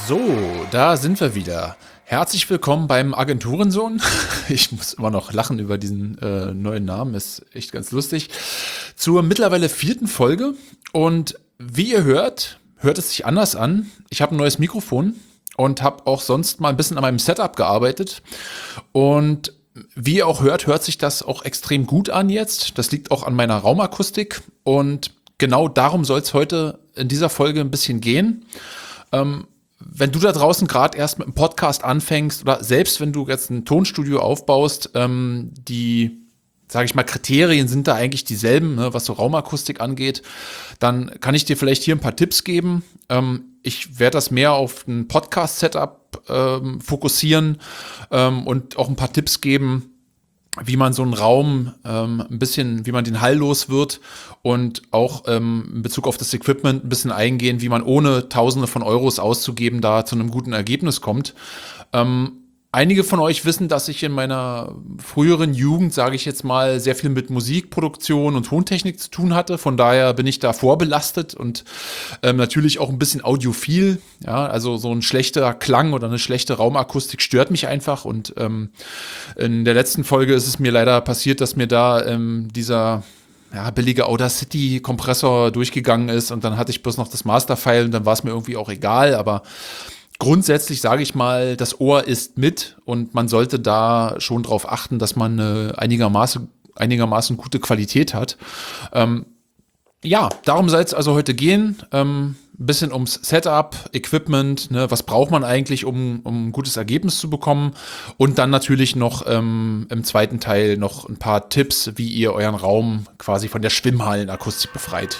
So, da sind wir wieder. Herzlich willkommen beim Agenturensohn. Ich muss immer noch lachen über diesen neuen Namen, ist echt ganz lustig. Zur mittlerweile 4. Folge. Und wie ihr hört es sich anders an. Ich habe ein neues Mikrofon und habe auch sonst mal ein bisschen an meinem Setup gearbeitet. Und wie ihr auch hört sich das auch extrem gut an jetzt. Das liegt auch an meiner Raumakustik. Und genau darum soll es heute in dieser Folge ein bisschen gehen. Wenn du da draußen gerade erst mit einem Podcast anfängst oder selbst wenn du jetzt ein Tonstudio aufbaust, die, sage ich mal, Kriterien sind da eigentlich dieselben, ne, was so Raumakustik angeht, dann kann ich dir vielleicht hier ein paar Tipps geben. Ich werde das mehr auf ein Podcast-Setup fokussieren und auch ein paar Tipps geben, wie man so einen Raum ein bisschen, wie man den Hall los wird und auch in Bezug auf das Equipment ein bisschen eingehen, wie man ohne Tausende von Euros auszugeben da zu einem guten Ergebnis kommt. Einige von euch wissen, dass ich in meiner früheren Jugend, sage ich jetzt mal, sehr viel mit Musikproduktion und Tontechnik zu tun hatte. Von daher bin ich da vorbelastet und natürlich auch ein bisschen audiophil. Ja, also so ein schlechter Klang oder eine schlechte Raumakustik stört mich einfach. Und in der letzten Folge ist es mir leider passiert, dass mir da dieser billige Audacity-Kompressor durchgegangen ist und dann hatte ich bloß noch das Masterfile und dann war es mir irgendwie auch egal, aber grundsätzlich sage ich mal, das Ohr ist mit und man sollte da schon drauf achten, dass man eine einigermaßen gute Qualität hat. Darum soll es also heute gehen. Ein bisschen ums Setup, Equipment, ne, was braucht man eigentlich, um ein gutes Ergebnis zu bekommen. Und dann natürlich noch im zweiten Teil noch ein paar Tipps, wie ihr euren Raum quasi von der Schwimmhallenakustik befreit.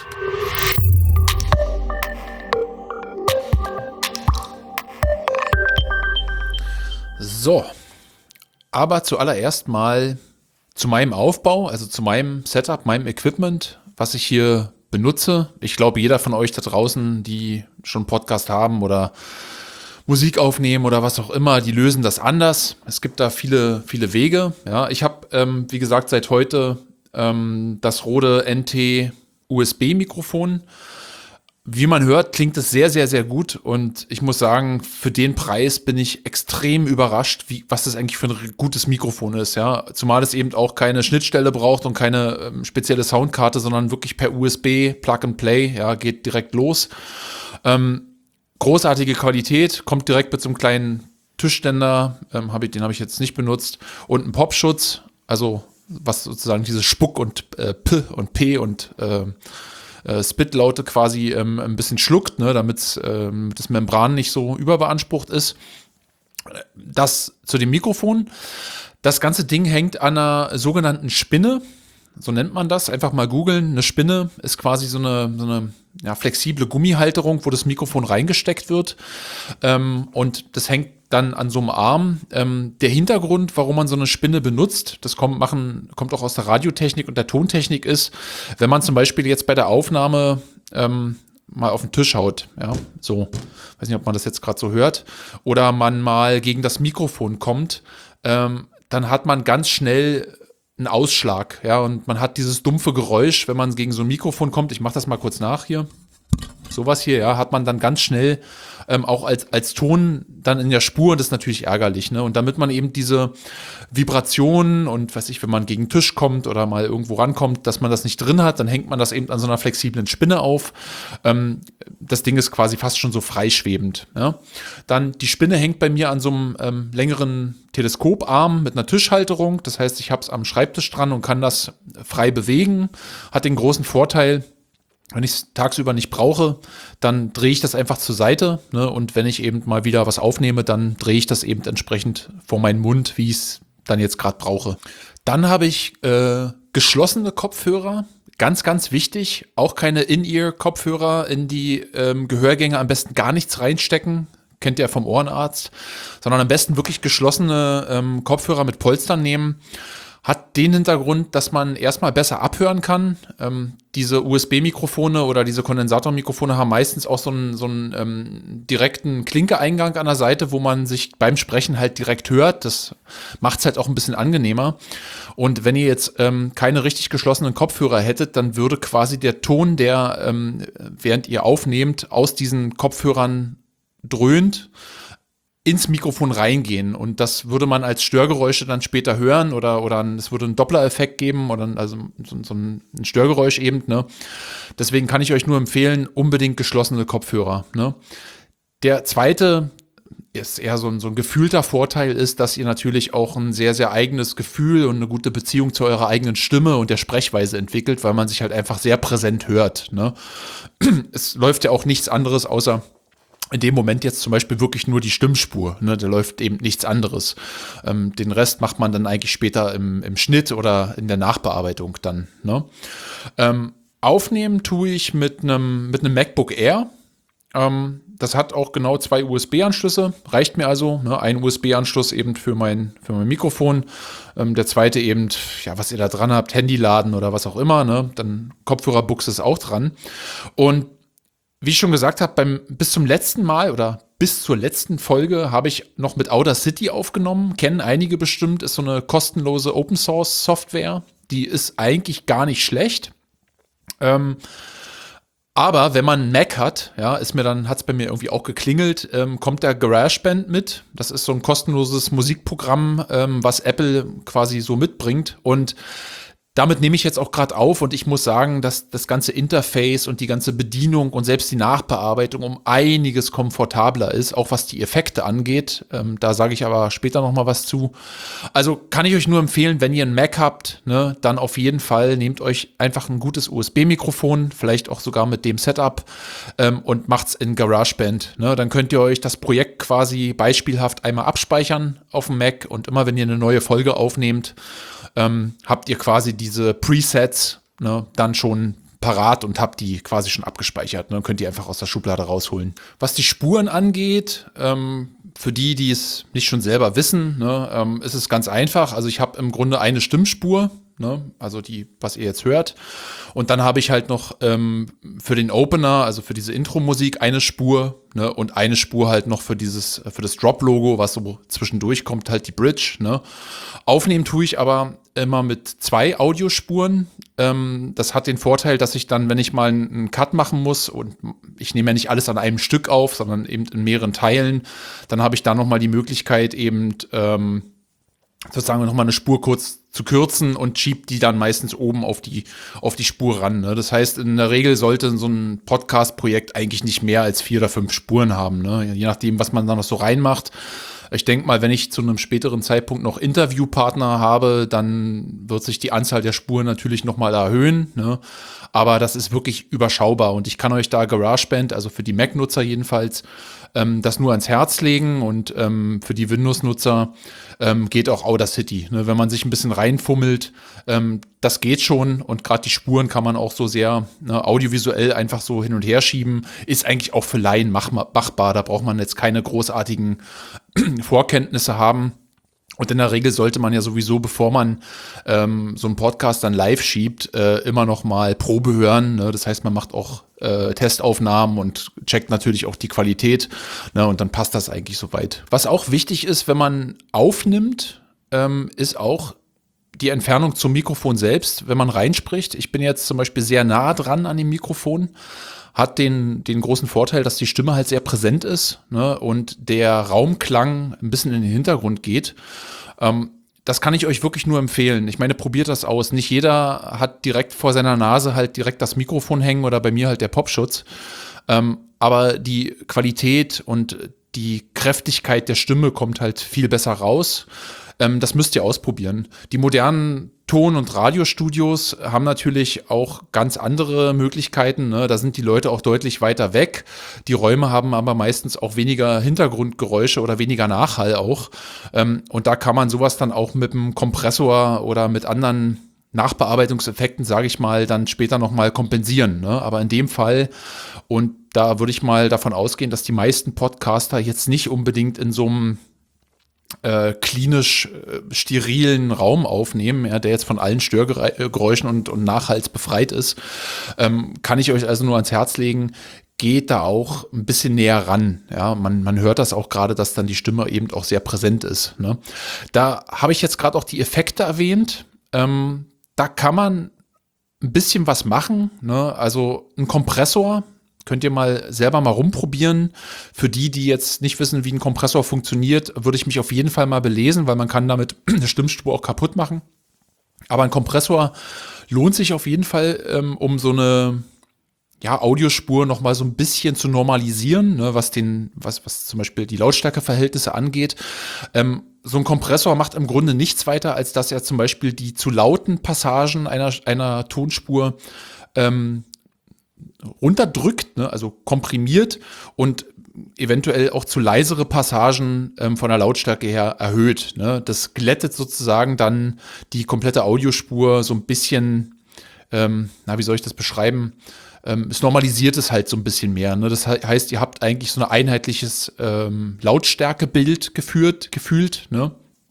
So, aber zuallererst mal zu meinem Aufbau, also zu meinem Setup, meinem Equipment, was ich hier benutze. Ich glaube, jeder von euch da draußen, die schon einen Podcast haben oder Musik aufnehmen oder was auch immer, die lösen das anders. Es gibt da viele, viele Wege. Ja, ich habe, wie gesagt, seit heute das Rode NT USB-Mikrofon. Wie man hört, klingt es sehr, sehr, sehr gut und ich muss sagen, für den Preis bin ich extrem überrascht, was das eigentlich für ein gutes Mikrofon ist, ja. Zumal es eben auch keine Schnittstelle braucht und keine spezielle Soundkarte, sondern wirklich per USB, Plug and Play, ja, geht direkt los. Großartige Qualität, kommt direkt mit so einem kleinen Tischständer, den habe ich jetzt nicht benutzt und einen Popschutz, also was sozusagen diese Spuck und P und P und Spit-Laute quasi ein bisschen schluckt, ne, damit das Membran nicht so überbeansprucht ist. Das zu dem Mikrofon. Das ganze Ding hängt an einer sogenannten Spinne. So nennt man das. Einfach mal googeln. Eine Spinne ist quasi so eine flexible Gummihalterung, wo das Mikrofon reingesteckt wird. Und das hängt dann an so einem Arm. Der Hintergrund, warum man so eine Spinne benutzt, das kommt auch aus der Radiotechnik und der Tontechnik ist, wenn man zum Beispiel jetzt bei der Aufnahme mal auf den Tisch haut, ja, so, weiß nicht, ob man das jetzt gerade so hört, oder man mal gegen das Mikrofon kommt, dann hat man ganz schnell einen Ausschlag, ja, und man hat dieses dumpfe Geräusch, wenn man gegen so ein Mikrofon kommt, ich mache das mal kurz nach hier, sowas hier, ja, hat man dann ganz schnell auch als Ton dann in der Spur und das ist natürlich ärgerlich, ne? Und damit man eben diese Vibrationen und wenn man gegen den Tisch kommt oder mal irgendwo rankommt, dass man das nicht drin hat, dann hängt man das eben an so einer flexiblen Spinne auf. Das Ding ist quasi fast schon so freischwebend, ja? Dann die Spinne hängt bei mir an so einem längeren Teleskoparm mit einer Tischhalterung. Das heißt, ich habe es am Schreibtisch dran und kann das frei bewegen. Hat den großen Vorteil, wenn ich es tagsüber nicht brauche, dann drehe ich das einfach zur Seite, ne? Und wenn ich eben mal wieder was aufnehme, dann drehe ich das eben entsprechend vor meinen Mund, wie ich es dann jetzt gerade brauche. Dann habe ich geschlossene Kopfhörer, ganz, ganz wichtig, auch keine In-Ear-Kopfhörer in die Gehörgänge, am besten gar nichts reinstecken, kennt ihr vom Ohrenarzt, sondern am besten wirklich geschlossene Kopfhörer mit Polstern nehmen. Hat den Hintergrund, dass man erstmal besser abhören kann. Diese USB-Mikrofone oder diese Kondensatormikrofone haben meistens auch so einen direkten Klinke-Eingang an der Seite, wo man sich beim Sprechen halt direkt hört. Das macht es halt auch ein bisschen angenehmer. Und wenn ihr jetzt keine richtig geschlossenen Kopfhörer hättet, dann würde quasi der Ton, der während ihr aufnehmt, aus diesen Kopfhörern dröhnt, ins Mikrofon reingehen und das würde man als Störgeräusche dann später hören oder es würde einen Doppler-Effekt geben oder also so ein Störgeräusch eben, ne? Deswegen kann ich euch nur empfehlen, unbedingt geschlossene Kopfhörer, ne? Der zweite ist eher so ein gefühlter Vorteil ist, dass ihr natürlich auch ein sehr, sehr eigenes Gefühl und eine gute Beziehung zu eurer eigenen Stimme und der Sprechweise entwickelt, weil man sich halt einfach sehr präsent hört, ne? Es läuft ja auch nichts anderes außer in dem Moment jetzt zum Beispiel wirklich nur die Stimmspur, ne, da läuft eben nichts anderes. Den Rest macht man dann eigentlich später im Schnitt oder in der Nachbearbeitung dann, ne? Aufnehmen tue ich mit einem MacBook Air. Das hat auch genau 2 USB-Anschlüsse, reicht mir also, ne? Ein USB-Anschluss eben für mein Mikrofon, der zweite eben, ja, was ihr da dran habt, Handy laden oder was auch immer, ne? Dann Kopfhörerbuchse ist auch dran. Und wie ich schon gesagt habe, bis zum letzten Mal oder bis zur letzten Folge habe ich noch mit Audacity aufgenommen. Kennen einige bestimmt, ist so eine kostenlose Open-Source-Software. Die ist eigentlich gar nicht schlecht. Aber wenn man einen Mac hat, ja, hat es bei mir irgendwie auch geklingelt, kommt der GarageBand mit. Das ist so ein kostenloses Musikprogramm, was Apple quasi so mitbringt. Und damit nehme ich jetzt auch gerade auf und ich muss sagen, dass das ganze Interface und die ganze Bedienung und selbst die Nachbearbeitung um einiges komfortabler ist, auch was die Effekte angeht. Da sage ich aber später noch mal was zu. Also kann ich euch nur empfehlen, wenn ihr einen Mac habt, ne, dann auf jeden Fall nehmt euch einfach ein gutes USB-Mikrofon, vielleicht auch sogar mit dem Setup und macht's in GarageBand. Ne? Dann könnt ihr euch das Projekt quasi beispielhaft einmal abspeichern auf dem Mac und immer wenn ihr eine neue Folge aufnehmt, habt ihr quasi diese Presets, ne, dann schon parat und habt die quasi schon abgespeichert. Ne, könnt ihr einfach aus der Schublade rausholen. Was die Spuren angeht, für die es nicht schon selber wissen, ne, ist es ganz einfach. Also ich habe im Grunde eine Stimmspur, ne, also die, was ihr jetzt hört. Und dann habe ich halt noch für den Opener, also für diese Intro-Musik, eine Spur, ne, und eine Spur halt noch für das Drop-Logo, was so zwischendurch kommt, halt die Bridge. Ne. Aufnehmen tue ich aber immer mit 2 Audiospuren. Das hat den Vorteil, dass ich dann, wenn ich mal einen Cut machen muss und ich nehme ja nicht alles an einem Stück auf, sondern eben in mehreren Teilen, dann habe ich da nochmal die Möglichkeit eben sozusagen nochmal eine Spur kurz zu kürzen und schiebt die dann meistens oben auf die Spur ran. Ne? Das heißt, in der Regel sollte so ein Podcast-Projekt eigentlich nicht mehr als 4 oder 5 Spuren haben. Ne? Je nachdem, was man da noch so reinmacht. Ich denke mal, wenn ich zu einem späteren Zeitpunkt noch Interviewpartner habe, dann wird sich die Anzahl der Spuren natürlich nochmal erhöhen. Ne? Aber das ist wirklich überschaubar und ich kann euch da GarageBand, also für die Mac-Nutzer jedenfalls, das nur ans Herz legen und für die Windows-Nutzer geht auch Audacity. Ne? Wenn man sich ein bisschen reinfummelt, das geht schon und gerade die Spuren kann man auch so sehr audiovisuell einfach so hin und her schieben. Ist eigentlich auch für Laien machbar. Da braucht man jetzt keine großartigen Vorkenntnisse haben. Und in der Regel sollte man ja sowieso, bevor man so einen Podcast dann live schiebt, immer noch mal Probe hören. Ne? Das heißt, man macht auch Testaufnahmen und checkt natürlich auch die Qualität. Ne? Und dann passt das eigentlich soweit. Was auch wichtig ist, wenn man aufnimmt, ist auch die Entfernung zum Mikrofon selbst, wenn man reinspricht. Ich bin jetzt zum Beispiel sehr nah dran an dem Mikrofon. Hat den großen Vorteil, dass die Stimme halt sehr präsent ist, ne, und der Raumklang ein bisschen in den Hintergrund geht. Das kann ich euch wirklich nur empfehlen. Ich meine, probiert das aus. Nicht jeder hat direkt vor seiner Nase halt direkt das Mikrofon hängen oder bei mir halt der Popschutz. Aber die Qualität und die Kräftigkeit der Stimme kommt halt viel besser raus. Das müsst ihr ausprobieren. Die modernen Ton- und Radiostudios haben natürlich auch ganz andere Möglichkeiten. Ne? Da sind die Leute auch deutlich weiter weg. Die Räume haben aber meistens auch weniger Hintergrundgeräusche oder weniger Nachhall auch. Und da kann man sowas dann auch mit einem Kompressor oder mit anderen Nachbearbeitungseffekten, sage ich mal, dann später nochmal kompensieren. Ne? Aber in dem Fall, und da würde ich mal davon ausgehen, dass die meisten Podcaster jetzt nicht unbedingt in so einem klinisch sterilen Raum aufnehmen, ja, der jetzt von allen Störgeräuschen und Nachhalts befreit ist, kann ich euch also nur ans Herz legen, geht da auch ein bisschen näher ran. Ja, man hört das auch gerade, dass dann die Stimme eben auch sehr präsent ist. Ne? Da habe ich jetzt gerade auch die Effekte erwähnt. Da kann man ein bisschen was machen. Ne? Also ein Kompressor Könnt ihr mal selber mal rumprobieren. Für die jetzt nicht wissen, wie ein Kompressor funktioniert, würde ich mich auf jeden Fall mal belesen, weil man kann damit eine Stimmspur auch kaputt machen. Aber ein Kompressor lohnt sich auf jeden Fall, um so eine Audiospur noch mal so ein bisschen zu normalisieren, ne, was zum Beispiel die Lautstärkeverhältnisse angeht. So ein Kompressor macht im Grunde nichts weiter, als dass er zum Beispiel die zu lauten Passagen einer Tonspur runterdrückt, ne, also komprimiert und eventuell auch zu leisere Passagen von der Lautstärke her erhöht. Ne. Das glättet sozusagen dann die komplette Audiospur so ein bisschen, wie soll ich das beschreiben? Es normalisiert es halt so ein bisschen mehr. Ne? Das heißt, ihr habt eigentlich so ein einheitliches Lautstärkebild gefühlt. Ne?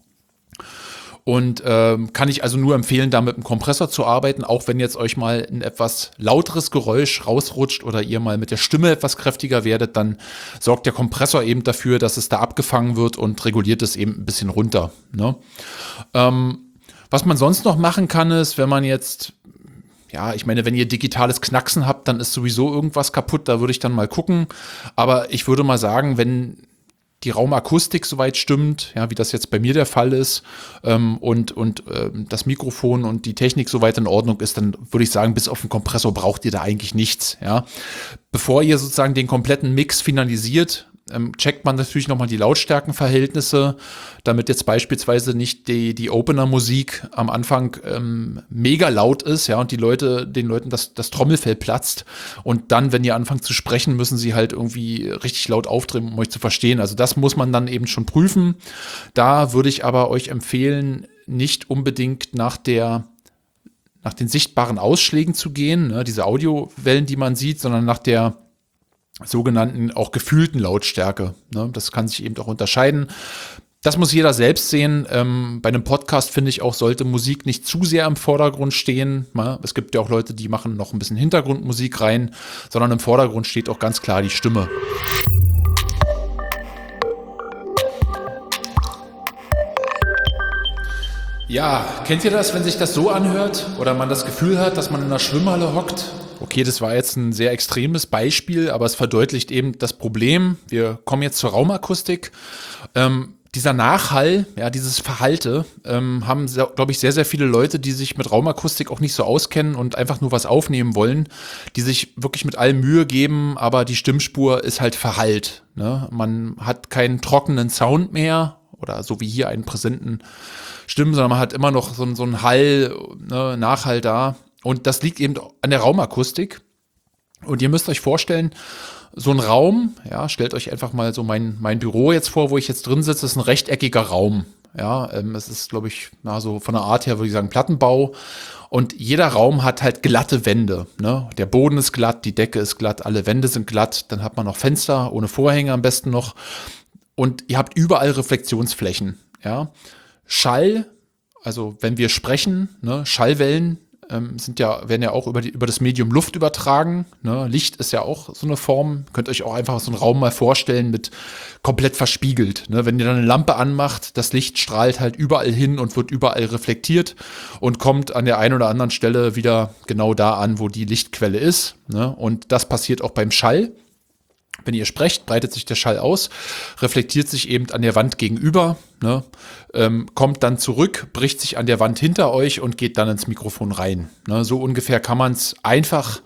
Und kann ich also nur empfehlen, da mit einem Kompressor zu arbeiten, auch wenn jetzt euch mal ein etwas lauteres Geräusch rausrutscht oder ihr mal mit der Stimme etwas kräftiger werdet, dann sorgt der Kompressor eben dafür, dass es da abgefangen wird und reguliert es eben ein bisschen runter. Ne? Was man sonst noch machen kann, ist, wenn man jetzt ich meine, wenn ihr digitales Knacksen habt, dann ist sowieso irgendwas kaputt, da würde ich dann mal gucken. Aber ich würde mal sagen, wenn die Raumakustik soweit stimmt, wie das jetzt bei mir der Fall ist, und das Mikrofon und die Technik soweit in Ordnung ist, dann würde ich sagen, bis auf den Kompressor braucht ihr da eigentlich nichts. Ja. Bevor ihr sozusagen den kompletten Mix finalisiert, checkt man natürlich nochmal die Lautstärkenverhältnisse, damit jetzt beispielsweise nicht die Opener-Musik am Anfang mega laut ist, und den Leuten das Trommelfell platzt. Und dann, wenn ihr anfangt zu sprechen, müssen sie halt irgendwie richtig laut aufdrehen, um euch zu verstehen. Also das muss man dann eben schon prüfen. Da würde ich aber euch empfehlen, nicht unbedingt nach den sichtbaren Ausschlägen zu gehen, ne, diese Audiowellen, die man sieht, sondern nach der sogenannten auch gefühlten Lautstärke. Ne? Das kann sich eben auch unterscheiden. Das muss jeder selbst sehen. Bei einem Podcast, finde ich auch, sollte Musik nicht zu sehr im Vordergrund stehen. Ne? Es gibt ja auch Leute, die machen noch ein bisschen Hintergrundmusik rein, sondern im Vordergrund steht auch ganz klar die Stimme. Ja, kennt ihr das, wenn sich das so anhört oder man das Gefühl hat, dass man in einer Schwimmhalle hockt? Okay, das war jetzt ein sehr extremes Beispiel, aber es verdeutlicht eben das Problem. Wir kommen jetzt zur Raumakustik. Dieser Nachhall, dieses Verhallte, haben, glaube ich, sehr, sehr viele Leute, die sich mit Raumakustik auch nicht so auskennen und einfach nur was aufnehmen wollen, die sich wirklich mit allem Mühe geben, aber die Stimmspur ist halt verhallt. Ne? Man hat keinen trockenen Sound mehr oder so wie hier einen präsenten Stimmen, sondern man hat immer noch so einen Hall, ne, Nachhall da. Und das liegt eben an der Raumakustik. Und ihr müsst euch vorstellen, so ein Raum, stellt euch einfach mal so mein Büro jetzt vor, wo ich jetzt drin sitze, ist ein rechteckiger Raum. Es ist, glaube ich, so von der Art her würde ich sagen Plattenbau. Und jeder Raum hat halt glatte Wände. Ne? Der Boden ist glatt, die Decke ist glatt, alle Wände sind glatt. Dann hat man noch Fenster, ohne Vorhänge am besten noch. Und ihr habt überall Reflexionsflächen. Ja? Schall, also wenn wir sprechen, ne, Schallwellen werden ja auch über das Medium Luft übertragen. Ne? Licht ist ja auch so eine Form. Könnt euch auch einfach so einen Raum mal vorstellen mit komplett verspiegelt. Ne? Wenn ihr dann eine Lampe anmacht, das Licht strahlt halt überall hin und wird überall reflektiert und kommt an der einen oder anderen Stelle wieder genau da an, wo die Lichtquelle ist. Ne? Und das passiert auch beim Schall. Wenn ihr sprecht, breitet sich der Schall aus, reflektiert sich eben an der Wand gegenüber, ne, kommt dann zurück, bricht sich an der Wand hinter euch und geht dann ins Mikrofon rein. Ne, so ungefähr kann man es einfach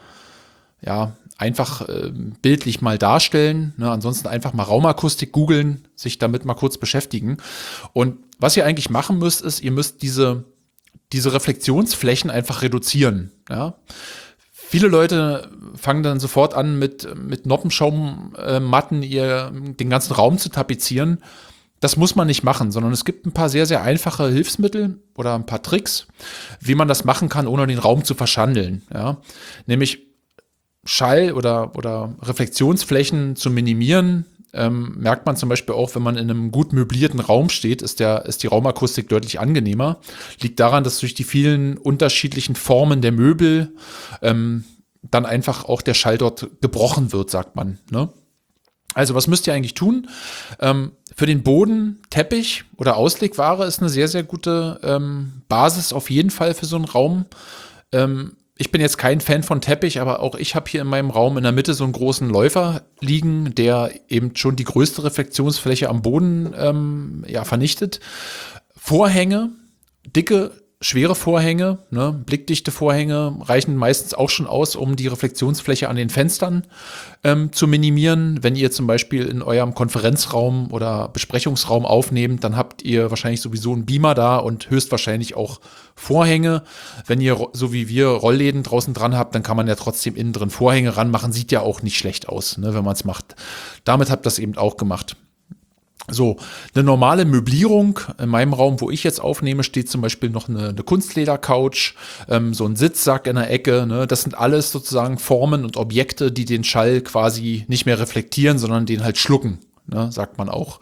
bildlich mal darstellen. Ne, ansonsten einfach mal Raumakustik googeln, sich damit mal kurz beschäftigen. Und was ihr eigentlich machen müsst, ist, ihr müsst diese Reflexionsflächen einfach reduzieren. Ja. Viele Leute fangen dann sofort an, mit Noppenschaummatten den ganzen Raum zu tapezieren. Das muss man nicht machen, sondern es gibt ein paar sehr, sehr einfache Hilfsmittel oder ein paar Tricks, wie man das machen kann, ohne den Raum zu verschandeln. Ja? Nämlich Schall- oder Reflexionsflächen zu minimieren, merkt man zum Beispiel auch, wenn man in einem gut möblierten Raum steht, ist die Raumakustik deutlich angenehmer. Liegt daran, dass durch die vielen unterschiedlichen Formen der Möbel dann einfach auch der Schall dort gebrochen wird, sagt man. Ne? Also was müsst ihr eigentlich tun? Für den Boden Teppich oder Auslegware ist eine sehr, sehr gute Basis auf jeden Fall für so einen Raum. ich bin jetzt kein Fan von Teppich, aber auch ich habe hier in meinem Raum in der Mitte so einen großen Läufer liegen, der eben schon die größte Reflexionsfläche am Boden vernichtet. Vorhänge, dicke, schwere Vorhänge, ne, blickdichte Vorhänge reichen meistens auch schon aus, um die Reflexionsfläche an den Fenstern zu minimieren. Wenn ihr zum Beispiel in eurem Konferenzraum oder Besprechungsraum aufnehmt, dann habt ihr wahrscheinlich sowieso einen Beamer da und höchstwahrscheinlich auch Vorhänge. Wenn ihr, so wie wir, Rollläden draußen dran habt, dann kann man ja trotzdem innen drin Vorhänge ranmachen. Sieht ja auch nicht schlecht aus, ne, wenn man es macht. Damit habt ihr das eben auch gemacht. So, eine normale Möblierung. In meinem Raum, wo ich jetzt aufnehme, steht zum Beispiel noch eine Kunstleder-Couch, so ein Sitzsack in der Ecke. Ne? Das sind alles sozusagen Formen und Objekte, die den Schall quasi nicht mehr reflektieren, sondern den halt schlucken, ne? Sagt man auch.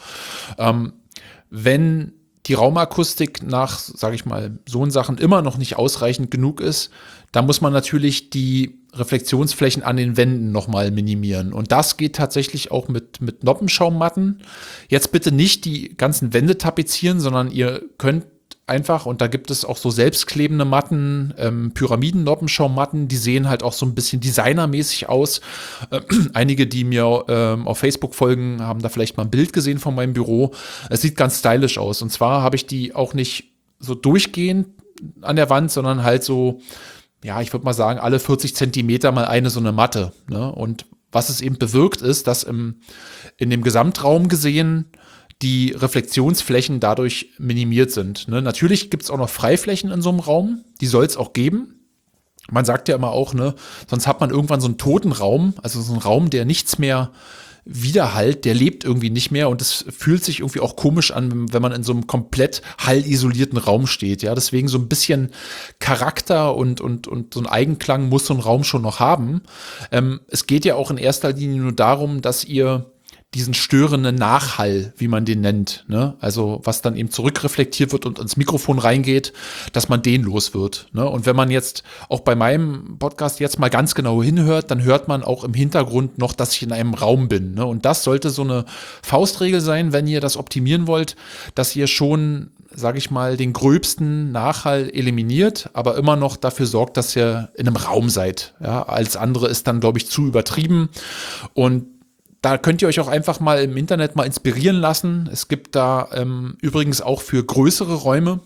Wenn die Raumakustik nach, sage ich mal, so Sachen immer noch nicht ausreichend genug ist, dann muss man natürlich die Reflexionsflächen an den Wänden nochmal minimieren. Und das geht tatsächlich auch mit Noppenschaummatten. Jetzt bitte nicht die ganzen Wände tapezieren, sondern ihr könnt einfach, und da gibt es auch so selbstklebende Matten, Pyramiden-Noppenschaummatten, die sehen halt auch so ein bisschen designermäßig aus. Einige, die mir auf Facebook folgen, haben da vielleicht mal ein Bild gesehen von meinem Büro. Es sieht ganz stylisch aus. Und zwar habe ich die auch nicht so durchgehend an der Wand, sondern halt so, ja, ich würde mal sagen, alle 40 Zentimeter mal eine so eine Matte. Ne? Und was es eben bewirkt ist, dass in dem Gesamtraum gesehen die Reflexionsflächen dadurch minimiert sind. Ne? Natürlich gibt es auch noch Freiflächen in so einem Raum, die soll es auch geben. Man sagt ja immer auch, ne, sonst hat man irgendwann so einen toten Raum, also so einen Raum, der nichts mehr widerhallt, der lebt irgendwie nicht mehr und es fühlt sich irgendwie auch komisch an, wenn man in so einem komplett hallisolierten Raum steht. Ja, deswegen so ein bisschen Charakter und so ein Eigenklang muss so ein Raum schon noch haben. Es geht ja auch in erster Linie nur darum, dass ihr diesen störenden Nachhall, wie man den nennt, ne? Also was dann eben zurückreflektiert wird und ins Mikrofon reingeht, dass man den los wird. Ne? Und wenn man jetzt auch bei meinem Podcast jetzt mal ganz genau hinhört, dann hört man auch im Hintergrund noch, dass ich in einem Raum bin. Ne? Und das sollte so eine Faustregel sein, wenn ihr das optimieren wollt, dass ihr schon, sage ich mal, den gröbsten Nachhall eliminiert, aber immer noch dafür sorgt, dass ihr in einem Raum seid. Ja? Alles andere ist dann, glaube ich, zu übertrieben. Und da könnt ihr euch auch einfach mal im Internet mal inspirieren lassen. Es gibt da übrigens auch für größere Räume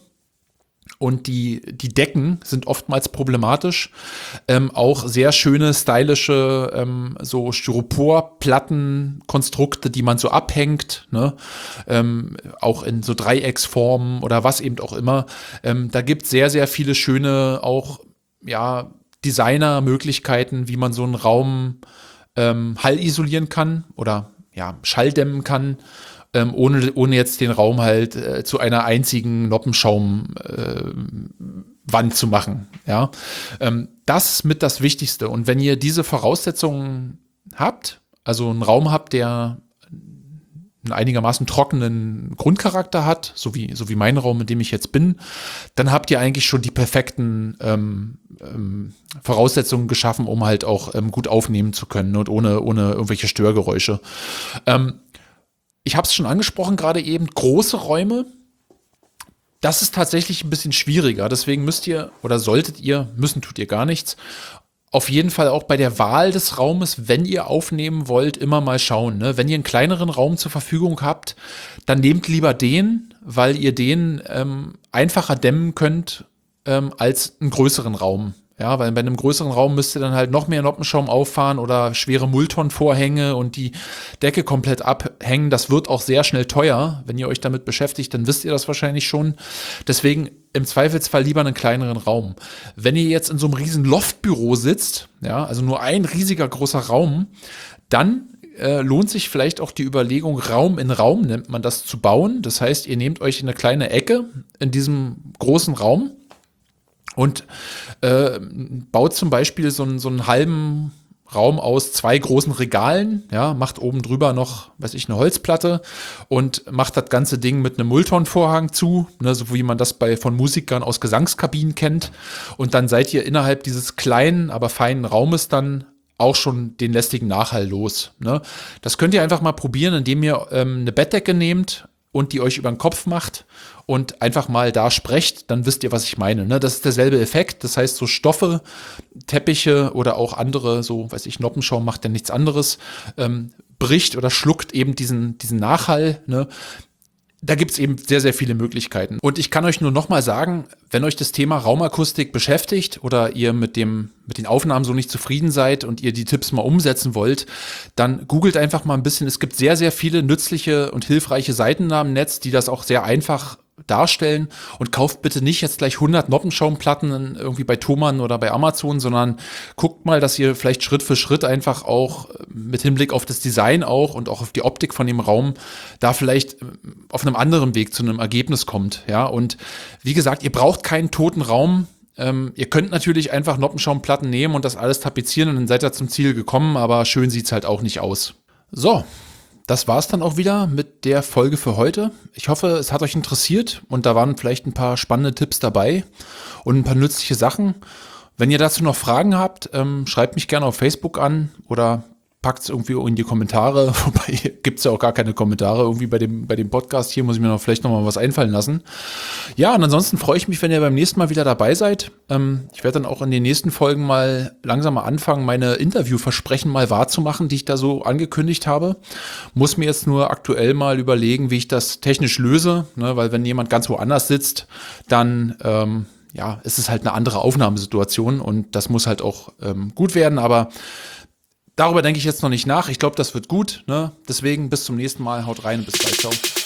und die Decken sind oftmals problematisch. Auch sehr schöne, stylische so Styroporplattenkonstrukte, die man so abhängt, ne? Auch in so Dreiecksformen oder was eben auch immer. Da gibt es sehr, sehr viele schöne auch ja, Designermöglichkeiten, wie man so einen Raum Hall isolieren kann oder ja, Schall dämmen kann, ohne jetzt den Raum halt zu einer einzigen Noppenschaumwand zu machen. Ja? Das ist mit das Wichtigste. Und wenn ihr diese Voraussetzungen habt, also einen Raum habt, der einen einigermaßen trockenen Grundcharakter hat, so wie mein Raum, in dem ich jetzt bin, dann habt ihr eigentlich schon die perfekten Voraussetzungen geschaffen, um halt auch gut aufnehmen zu können und ohne irgendwelche Störgeräusche. Ich habe es schon angesprochen, gerade eben große Räume. Das ist tatsächlich ein bisschen schwieriger. Deswegen müsst ihr oder solltet ihr, müssen tut ihr gar nichts, auf jeden Fall auch bei der Wahl des Raumes, wenn ihr aufnehmen wollt, immer mal schauen. Ne? Wenn ihr einen kleineren Raum zur Verfügung habt, dann nehmt lieber den, weil ihr den einfacher dämmen könnt als einen größeren Raum. Ja, weil bei einem größeren Raum müsst ihr dann halt noch mehr Noppenschaum auffahren oder schwere Mulltonvorhänge und die Decke komplett abhängen. Das wird auch sehr schnell teuer. Wenn ihr euch damit beschäftigt, dann wisst ihr das wahrscheinlich schon. Deswegen im Zweifelsfall lieber einen kleineren Raum. Wenn ihr jetzt in so einem riesen Loftbüro sitzt, ja, also nur ein riesiger großer Raum, dann lohnt sich vielleicht auch die Überlegung, Raum in Raum nennt man das, zu bauen. Das heißt, ihr nehmt euch eine kleine Ecke in diesem großen Raum und baut zum Beispiel so einen halben Raum aus 2 großen Regalen, ja, macht oben drüber noch, weiß ich, eine Holzplatte und macht das ganze Ding mit einem Mulltonvorhang zu, ne, so wie man das von Musikern aus Gesangskabinen kennt. Und dann seid ihr innerhalb dieses kleinen, aber feinen Raumes dann auch schon den lästigen Nachhall los. Ne? Das könnt ihr einfach mal probieren, indem ihr eine Bettdecke nehmt, und die euch über den Kopf macht und einfach mal da sprecht, dann wisst ihr, was ich meine. Ne? Das ist derselbe Effekt. Das heißt, so Stoffe, Teppiche oder auch andere, so weiß ich, Noppenschaum macht ja nichts anderes, bricht oder schluckt eben diesen Nachhall. Ne? Da gibt's eben sehr, sehr viele Möglichkeiten. Und ich kann euch nur noch mal sagen, wenn euch das Thema Raumakustik beschäftigt oder ihr mit den Aufnahmen so nicht zufrieden seid und ihr die Tipps mal umsetzen wollt, dann googelt einfach mal ein bisschen. Es gibt sehr, sehr viele nützliche und hilfreiche Seiten im Netz, die das auch sehr einfach darstellen, und kauft bitte nicht jetzt gleich 100 Noppenschaumplatten irgendwie bei Thomann oder bei Amazon, sondern guckt mal, dass ihr vielleicht Schritt für Schritt einfach auch mit Hinblick auf das Design auch und auch auf die Optik von dem Raum da vielleicht auf einem anderen Weg zu einem Ergebnis kommt, ja. Und wie gesagt, ihr braucht keinen toten Raum. Ihr könnt natürlich einfach Noppenschaumplatten nehmen und das alles tapezieren und dann seid ihr zum Ziel gekommen, aber schön sieht's halt auch nicht aus. So, das war's dann auch wieder mit der Folge für heute. Ich hoffe, es hat euch interessiert und da waren vielleicht ein paar spannende Tipps dabei und ein paar nützliche Sachen. Wenn ihr dazu noch Fragen habt, schreibt mich gerne auf Facebook an oder packt es irgendwie in die Kommentare. Wobei gibt's ja auch gar keine Kommentare irgendwie bei dem Podcast. Hier muss ich mir vielleicht noch mal was einfallen lassen. Ja, und ansonsten freue ich mich, wenn ihr beim nächsten Mal wieder dabei seid. Ich werde dann auch in den nächsten Folgen mal langsam mal anfangen, meine Interviewversprechen mal wahrzumachen, die ich da so angekündigt habe. Muss mir jetzt nur aktuell mal überlegen, wie ich das technisch löse, ne? Weil wenn jemand ganz woanders sitzt, dann ja, ist es halt eine andere Aufnahmesituation und das muss halt auch gut werden, aber darüber denke ich jetzt noch nicht nach. Ich glaube, das wird gut. Ne? Deswegen bis zum nächsten Mal. Haut rein und bis bald. Ciao.